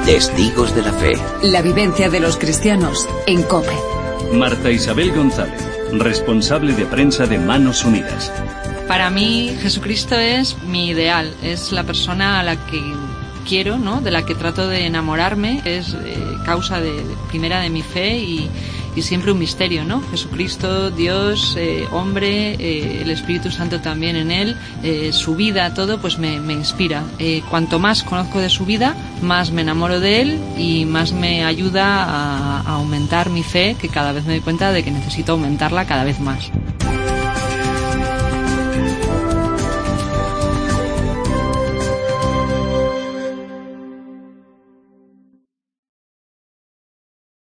Testigos de la Fe. La vivencia de los cristianos en COPE. Marta Isabel González, responsable de prensa de Manos Unidas. Para mí, Jesucristo es mi ideal, es la persona a la que quiero, ¿no? De la que trato de enamorarme, es causa primera de mi fe y siempre un misterio, ¿no? Jesucristo, Dios, hombre, el Espíritu Santo también en él, su vida, todo, pues me inspira. Cuanto más conozco de su vida, más me enamoro de él y más me ayuda a aumentar mi fe, que cada vez me doy cuenta de que necesito aumentarla cada vez más.